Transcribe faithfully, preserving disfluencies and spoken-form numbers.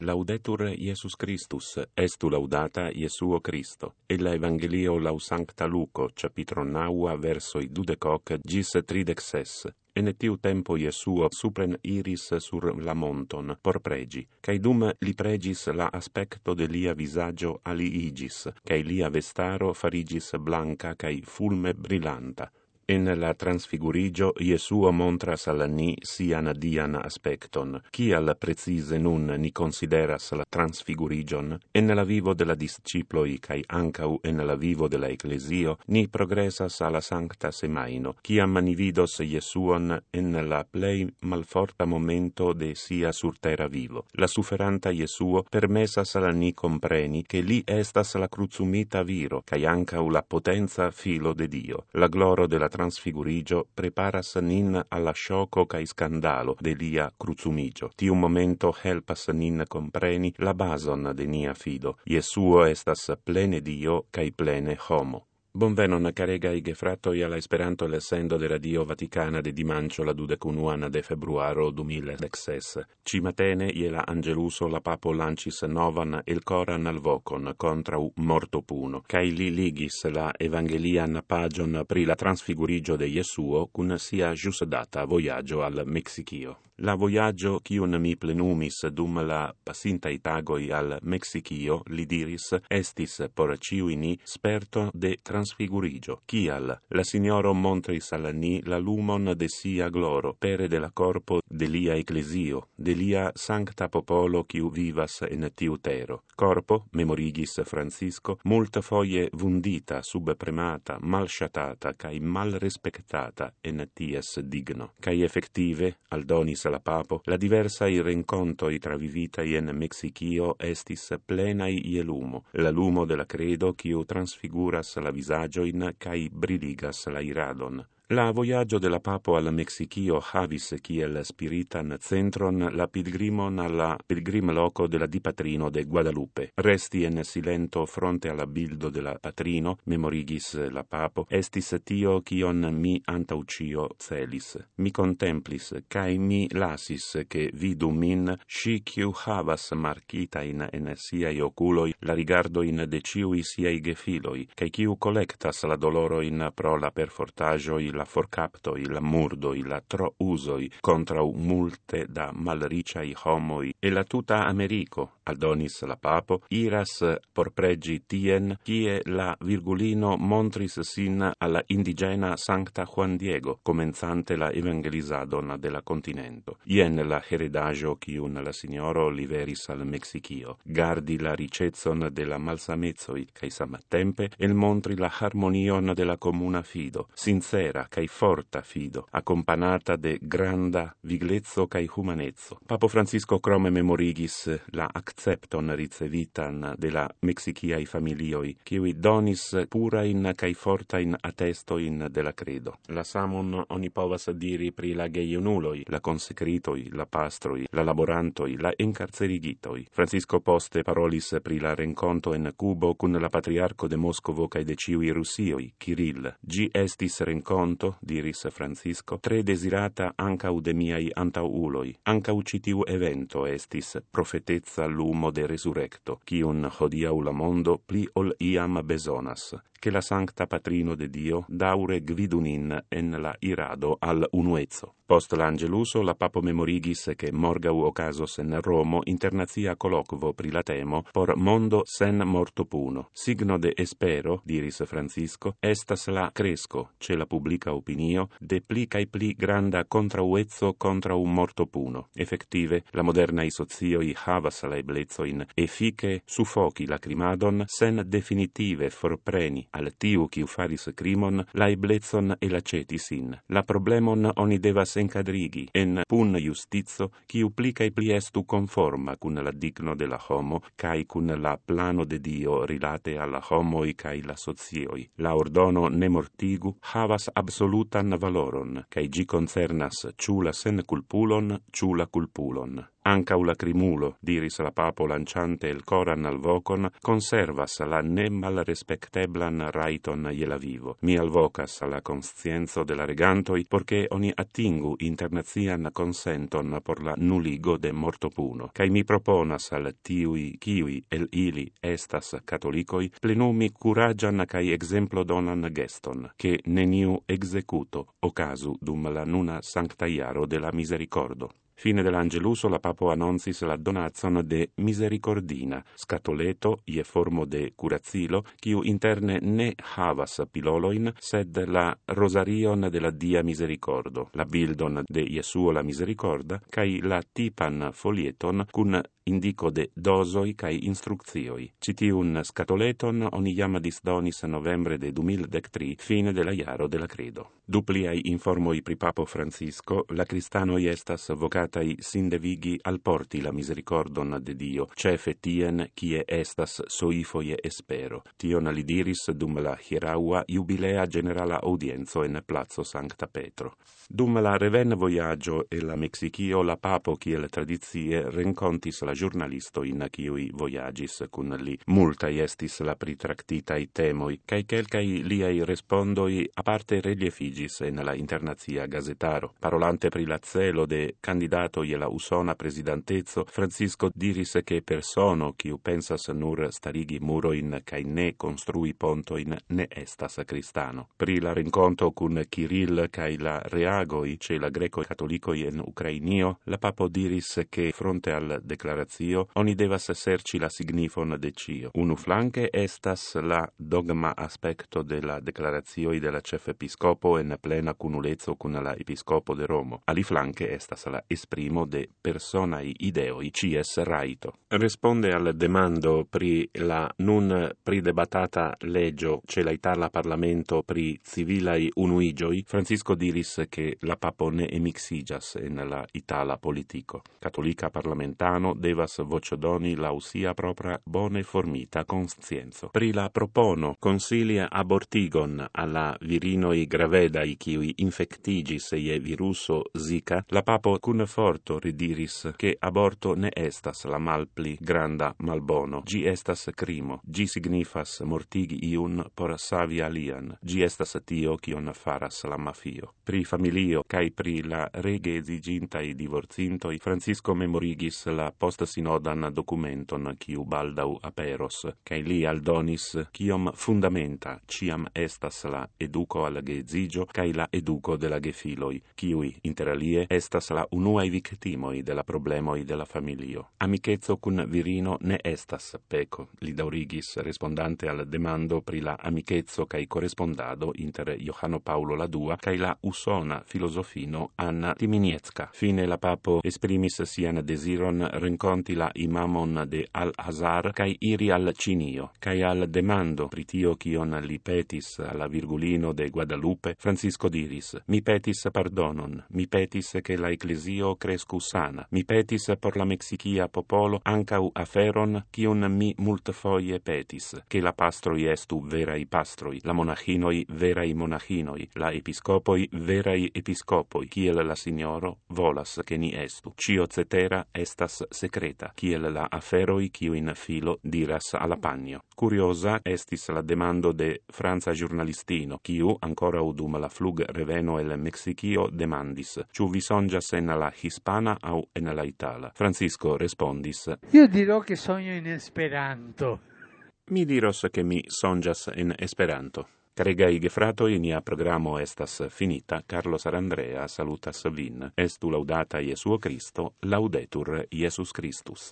Laudetur Iesus Christus, estu laudata Iesuo Christo. Ella Evangelio lau Sancta Luco, capitro naua, versoi dudecoc gis tridexes. En tiu tempo Iesuo supren iris sur la monton, por pregi, cae dum li pregis la aspecto de lia visagio aliigis, cae lia vestaro farigis blanca cae fulme brillanta. En la transfigurigio Iesuo montras al ni sian dian aspecton. Cial precise nun ni consideras la transfigurigion? En la vivo de la disciploi cae ancau en la vivo de la Ecclesio ni progressas alla sancta semaino, ciam ni vidos Iesuon en la plei malforta momento de sia sur terra vivo. La sufferanta Iesuo permessas al ni compreni che li estas la crucumita viro, cae ancau la potenza filo de Dio. La gloro de la transfigurigio preparas nin alla sciocco cae scandalo de lia crucumigio. Tiu momento helpas nin compreni la bason de nia fido. Iesuo estas plene Dio cae plene homo. Bonvenon caregai gefratoi alla Esperanto lessendo de Radio Vaticana de dimancio la dudecunuan de februaro duemiladexes. Ci matene iela Angeluso la papo lancis novan el coran al vocon contra u morto puno, cae li ligis la evangelian pagion pri la transfigurigio de Iesuo cun sia jus data voyaggio al Mexicio. La voyaggio cium mi plenumis dum la pasintai tagoi al Mexicio, li diris, estis por ciui ni sperto de transfigurigio. Cial, la signoro montris al ni la lumon de sia gloro, pere de la corpo de lia ecclesio, de lia sancta popolo ciu vivas en tiu tero. Corpo, memorigis Francisco, multa foie vundita, subpremata, malshatata, cae mal respectata en ties digno. Cae effective, aldonis la papo, la diversai rencontoi travivitai en Mexicio estis plenai ie lumo, la lumo de la credo ciu transfiguras la visagioin cae briligas la iradon. La voyaggio de la papo al Mexicio havis kiel spiritan centron la pilgrimon alla pilgrim loco de la dipatrino de Guadalupe. Resti en silento fronte alla bildo de la patrino, memorigis la papo, estis tio cion mi antaucio celis. Mi contemplis, cae mi lasis che vidu min, sci ciu havas marcitain en siai oculoi la rigardoin de ciui siai gefiloi, cae ciu collectas la doloroin pro la perfortagioi, la forcaptoi, la murdoi, la tro usoi contra multe da malriciai homoi e la tuta Americo, aldonis la papo, iras por pregi tien, cie la virgulino montris sin alla indigena Sancta Juan Diego, comenzante la evangelisadon de la continento. Ien la heredagio cium la signoro liveris al Mexicio, gardi la ricezzon de la malsamezoi, cae samtempe el montri la harmonion de la comuna fido, sincera cae forta fido, accompanata de granda viglezzo cae humanezzo. Papo Francisco crome memorigis la accepton ricevitan de la Mexiciai familioi, kiui donis purain cae fortain attestoin de la credo. La samon oni povas diri pri la geiunuloi, la consecritoi, la pastroi, la laborantoi, la encarcerigitoi. Francisco poste parolis pri la renconto en Cubo cun la patriarco de Moscovo cae de ciui Russioi, Kirill. Gi estis renconto, diris Francisco, tre desirata ancau de miai antauuloi. Ancau citiu evento estis profetezza lumo de resurrecto, cium hodiau la mondo pli ol iam besonas, che la sancta patrino de Dio daure gvidunin en la irado al unuezzo. Post l'Angeluso la papo memorigis che morgau ocasos en Romo internazia colloquo pri la temo por mondo sen morto puno. Signo de espero, diris Francisco, estas la cresco, ce la publica opinio, de pli cae pli granda contrauezzo contra un morto puno. Effective, la moderna sozioi havas la eblezoin effice suffoci lacrimadon sen definitive forpreni al tiu quiu faris crimon la eblezon e lacetis in. La problemon oni devas encadrigi en pun justizo quiu pli cae pli estu conforma cun la digno de la homo cae cun la plano de Dio rilate alla homoi cae la socioi. La ordono ne mortigu havas absolutan valoron, cae gi concernas ciu la sen culpulon, ciu la culpulon. Ancau lacrimulo, diris la papo lanciante il coran al vocon, conservas la ne mal respecteblan raiton je la vivo. Mi alvocas la conscienzo de la regantoi, porche oni attingu internazian consenton por la nuligo de mortopuno, cae mi proponas al tiui kiui el ili estas catolicoi plenumi curagian cae exemplo donan geston, che neniu executo ocasu dum la nuna sancta iaro de la misericordo. Fine dell'Angeluso la papo annoncis la donazon de misericordina, scatoleto je formo de curacilo, quiu interne ne havas piloloin, sed la rosarion de la Dia Misericordo, la bildon de Jesuo la Misericorda, cae la tipan folieton cun indico de dosoi cae instruccioi. Citiun scatoleton oni jam disdonis novembre de du mil dectri, fine de la iaro de la credo. Dupliai informoi pri papo Francisco, la cristanoi estas vocatai sindevigi al porti la misericordon de Dio, cefe tien kie estas soifoje espero. Tion li diris dum la hieraua jubilea generala audienzo en Plazo Sancta Petro. Dum la reven voyaggio e la Mexicio la papo kiel tradizie rencontis la giornalisto in kiui voyagis cun li. Multai estis la pritractitai temoi, cae quelcai liai respondoi aparte reliefigis en la internazia gazetaro. Parolante pri la celo de candidato je la usona presidentezo, Francisco diris che persono kiu pensas nur starigi muroin cae ne construi pontoin ne estas cristano. Pri la renconto cun Kirill cae la reagoi ce la greco-catolicoi en Ucrainio, la papo diris che fronte al declarazio oni devas serci la signifon de cio. Unu flanque estas la dogma aspecto de la declarazioi de la chef episcopo en plena cunulezzo cun la episcopo de Romo. Aliflanque estas la esprimo de personai ideoi cies raito. Responde al demando pri la nun pridebatata legio ce la Itala Parlamento pri civilai unuigioi, Francisco diris che la papo ne emixigas en la Itala politico. Catolica parlamentano devas vocodoni lau sia propra bone formita conscienzo. Pri la propono consilia abortigon alla virinoi gravedai kiui infectigis je viruso Zika, la papo cun forto ridiris che aborto ne estas la malpli granda malbono. Gi estas crimo, gi signifas mortigi iun por savi alian. Gi estas tio kion faras la mafio. Pri familio cae pri la rege exigintai divorcintoi, Francisco memorigis la post-sinodan documenton kiu baldau aperos, cae li aldonis kiom fundamenta ciam estas la educo al geedzigio cae la educo de la gefiloi, kiui inter alie estas la unuae victimoi de la problemoi de la familio. Amicetzo cun virino ne estas peco, li daurigis respondante al demando pri la amicetzo cae correspondado inter Johano Paulo la dua cae la usona filosofino Anna Timiniecka. Fine la papo esprimis sian desiron renconti la imamon de Al-Azhar cae iri al Cinio, cae al demando pri tio kion li petis alla Virgulino de Guadalupe, Francisco diris: mi petis pardonon, mi petis che la ecclesio crescu sana, mi petis por la Mexicia popolo ancau aferon kiun mi multfoje petis, che la pastroi estu verai pastroi, la monachinoi verai monachinoi, la episcopoi verai episcopoi, kiel la signoro volas che ni estu. Cio cetera estas secreta, kiel la aferoi kiu in filo diras alla pagno. Curiosa estis la demando de Franza giornalistino, kiu ancora udum la flug reveno el Mexicio demandis: ciu vi songias en la hispana au en la itala? Francisco respondis: io dirò che sogno in Esperanto. Mi diros che mi songias en Esperanto. Caregai gefratoi, nia programo estas finita. Carlos Arandrea salutas vin. Estu laudata Jesuo Cristo, laudetur Jesus Christus.